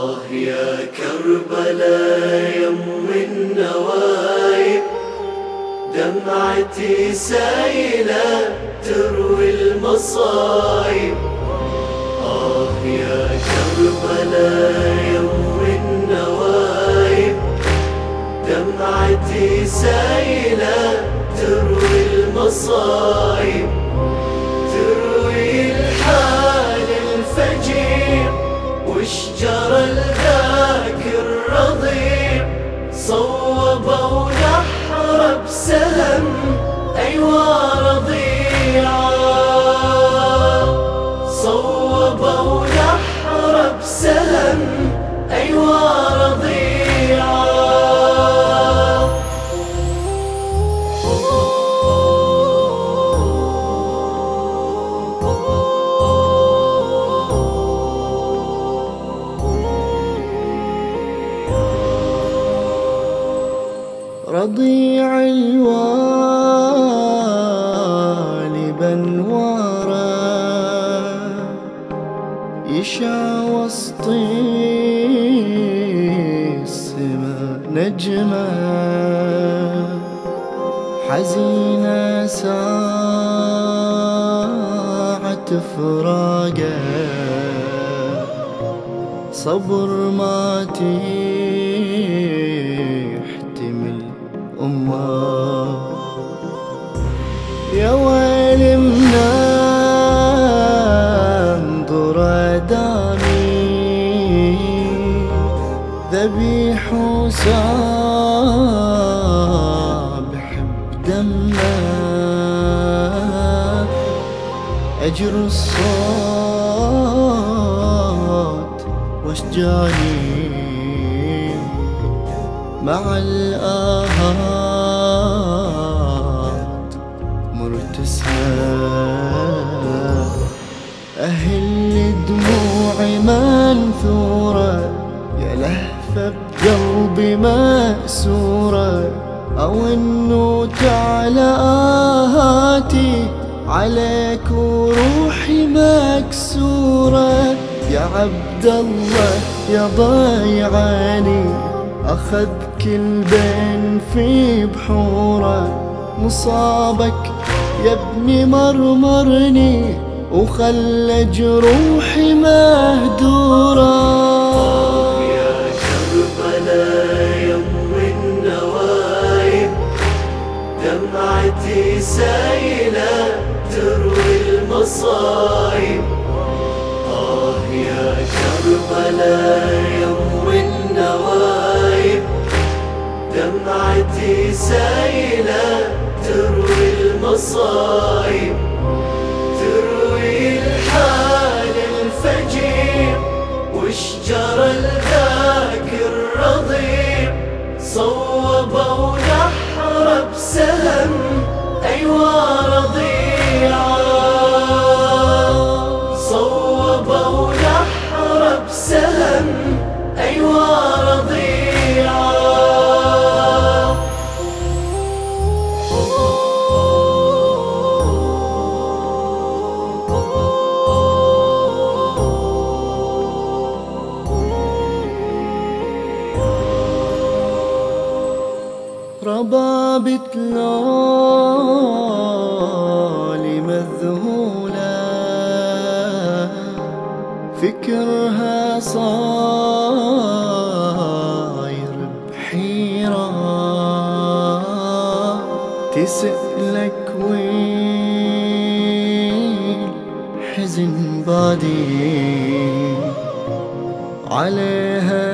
يا كربلاء يم النوايب، دمعتي سايلة تروي المصايب. يا كربلاء يم النوايب، دمعتي سايلة تروي المصايب، تروي الحال الفجير وشجر الذاك الرضيع. صوبوا نحر بسهم أيوا رضيعا، صوبوا نحر بسهم أيوا رضيعا. رضيع الوالي بنواره يشع وسط السما نجمه، حزينة ساعة فراقه، صبر ما تحتمل أمه. يا ويلي مننظر دامي ذبيح وسابح بدمه، أجر الصوت واشجاني مع الآهات مرتسمة. أهل دموعي منثورة، يا لهفة بقلبي مأسورة، أو إنه تعالى آهاتي عليك وروحي مكسورة. يا عبد الله يا ضيعاني، أخذ كل بين في بحوره، مصابك يا ابني مرمرني وخلى جروحي مهدورة. يا كربلاء يم النوايب، دمعتي سايلة تروي المصايب. يا كربلاء يم النوايب، دمعتي سايلة تروي المصايب، تروي الحال الفجير وشجر الذاك الرضيع. صوبوا نحر بسهم أيوا رضيعا، صوبوا نحر بسهم أيوا رضيعا. ربابة لولي مذهولة، فكرها صاير بحيرة، تسألك وين حزن بادي عليها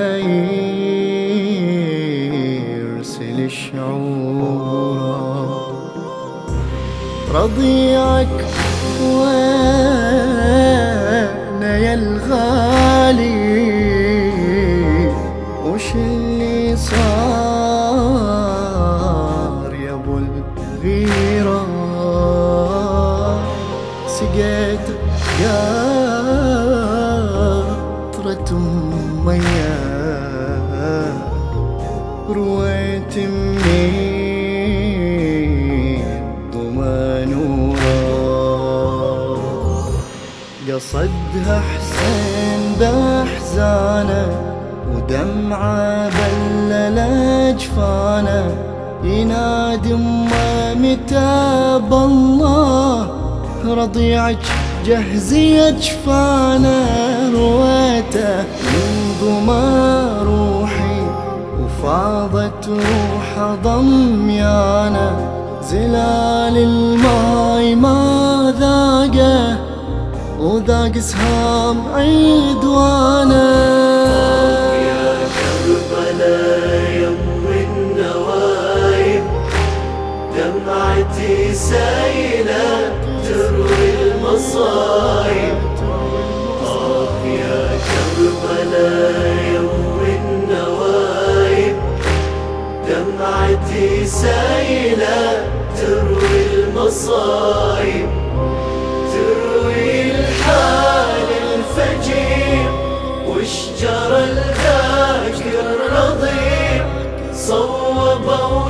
يرسل الشعور. رضيعك وين يا الغالي، وش اللي صار يا ابو الغيرة؟ سقيت قطرة مياه، رويت منين ضما نورا، قصدها حسين بأحزانه ودمعة بلل أجفانه ينادي أمه متى بالله رضيعك جهزي أجفانه رويته من ضما روحي وفاضت روح ضميانه زلال الماي ما ذاقه وذاق سهام عدوانه يا كربلاء يم النوايب دمعتي سايلة تروي المصايب يا كربلاء يم النوايب دمعتي سايلة تروي المصايب تروي الحال الفجير وشجر الذاكر الرضيع صوبوا